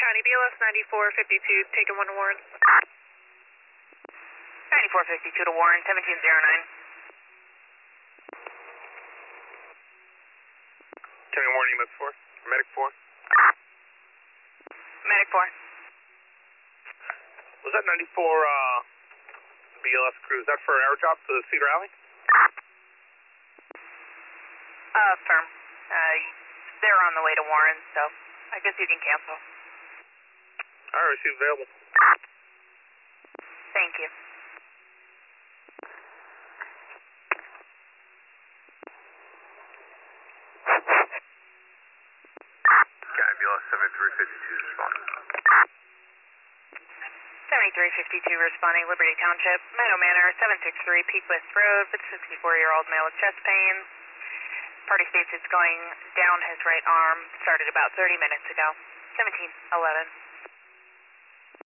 County, BLS 9452, taking 1 to Warren. 9452 to Warren, 1709. County Warren, EMS 4, Medic 4. Medic 4. Was that 94 BLS crew? Is that for air job to Cedar Alley? Firm. They're on the way to Warren, so I guess you can cancel. Alright, receive available. Thank you. County BLS 7352 responding. 7352 responding, Liberty Township, Meadow Manor, 763 Peak West Road, with 64-year-old male with chest pain. Party states it's going down his right arm, started about 30 minutes ago. 1711.